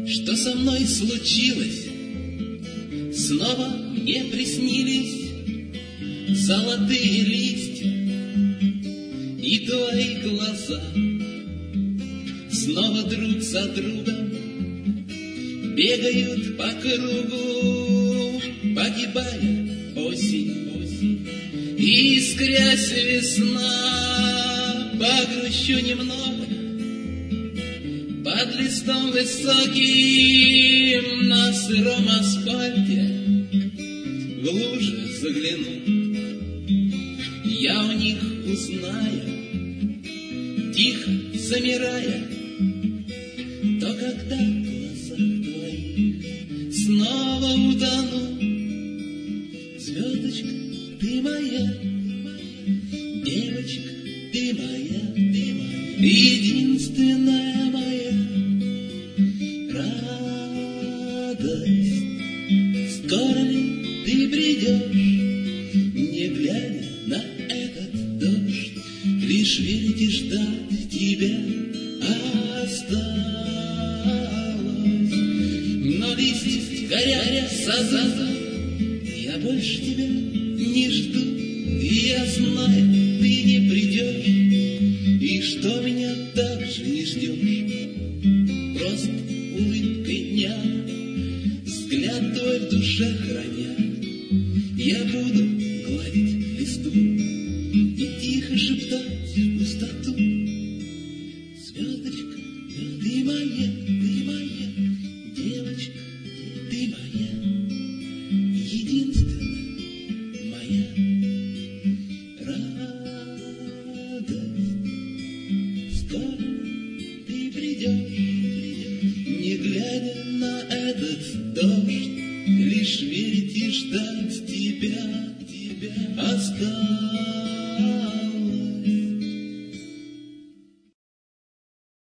Что со мной случилось? Снова мне приснились золотые листья и твои глаза. Снова друг за другом бегают по кругу, погибая осень, и искрясь весна. Погрущу немного под листом высоким на сыром асфальте, в лужи загляну, я у них узнаю, тихо замирая, то когда в глазах твоих снова утону. Звездочка, ты моя, девочка, ты моя, единственная моя радость. Скоро ли ты придешь, не глядя на этот дождь, лишь верить и ждать тебя осталось. Но листья горят соза, я больше тебя не жду, и я знаю, ты не придешь, и что меня так же не ждешь. Просто улыбкой дня, взгляд твой в душе храня, я буду гладить листу и тихо шептать в пустоту. Звездочка, ты моя, девочка, ты моя, единственная моя радость. Скоро ты придешь, не глядя на этот дождь, лишь верить и ждать тебя.